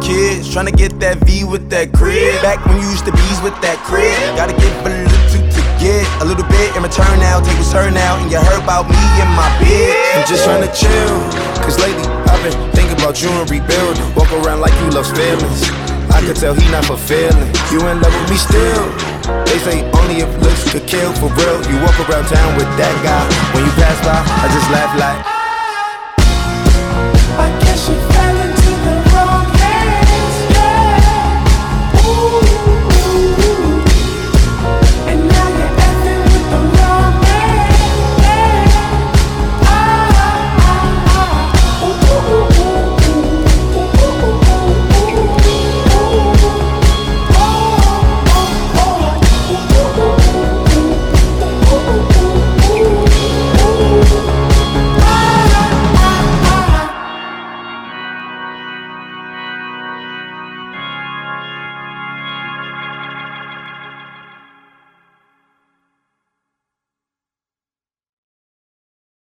kids, tryna get that V with that crib. Back when you used to bees with that crib. Gotta give a little to get a little bit in return now. Take what's her now, and you heard about me and my bitch. I'm just tryna chill, cause lately I've been thinking about you and rebuilding. Walk around like you love feelings. I could tell he not fulfilling. You in love with me still. They say only if looks could kill. For real, you walk around town with that guy. When you pass by, I just laugh like